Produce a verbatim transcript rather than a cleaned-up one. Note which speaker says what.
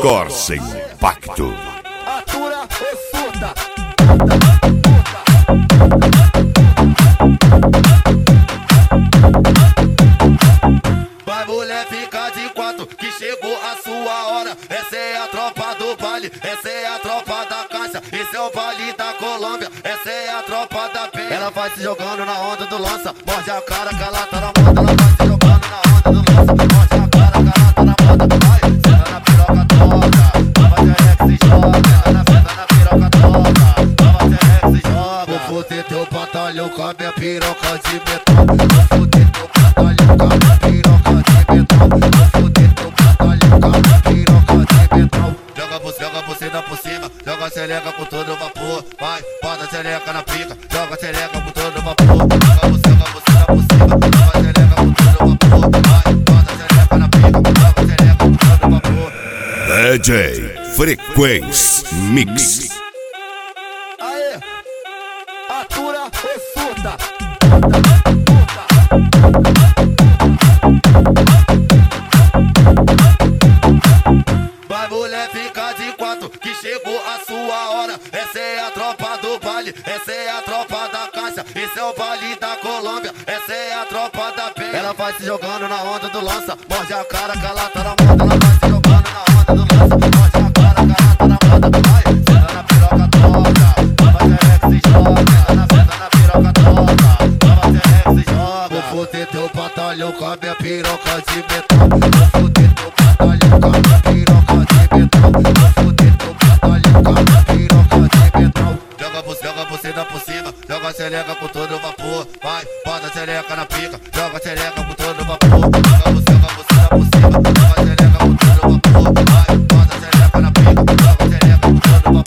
Speaker 1: Corsa Impacto.
Speaker 2: Atura ou surta. Vai mulher, fica de quatro, que chegou a sua hora. Essa é a tropa do baile, essa é a tropa da caixa. Esse é o baile da Colômbia, essa é a tropa da penha. Ela vai se jogando na onda do lança, morde a cara que ela tá na moda. Ela vai se jogando na onda do lança, morde a cara que ela tá na moda. Vai, senta na piroca toda, nova T R que se joga. Senta na, senta na piroca toda, nova T R que se joga. Vou foder teu batalhão com a minha piroca de metal. Vou foder teu batalhão com a minha piroca de metal. Vou foder teu batalhão com a minha piroca de metal. Joga você, joga você dá por cima, joga a xereca com todo vapor. Vai, bota a xereca na pica, joga a xereca com todo vapor. Joga você, joga você dá por cima, joga a xereca com todo vapor. Vai, bota a xereca na pica, joga a xereca com todo vapor.
Speaker 1: D J Frequência Mix.
Speaker 2: Aê, atura ou surta. Vai mulher, fica de quatro, que chegou a sua hora. Essa é a tropa do baile, essa é a tropa da caixa. Esse é o baile da Colômbia, essa é a tropa da penha. Ela vai se jogando na onda do lança, morde a cara que ela tá na moda. Ela vai se jogando na onda do lança, morde a cara que ela tá na moda. Vai, senta na piroca toda, nova T R que se joga. Senta na, senta na piroca toda, nova T R que se joga. Vou foder teu batalhão com a minha piroca de metal. Vou foder teu batalhão com a minha piroca de metal. Vou foder teu batalhão com a minha piroca de metal. Joga você, joga você dá por cima, joga a xereca com todo vapor. Vai, bota a xereca na pica, joga a xereca com todo vapor.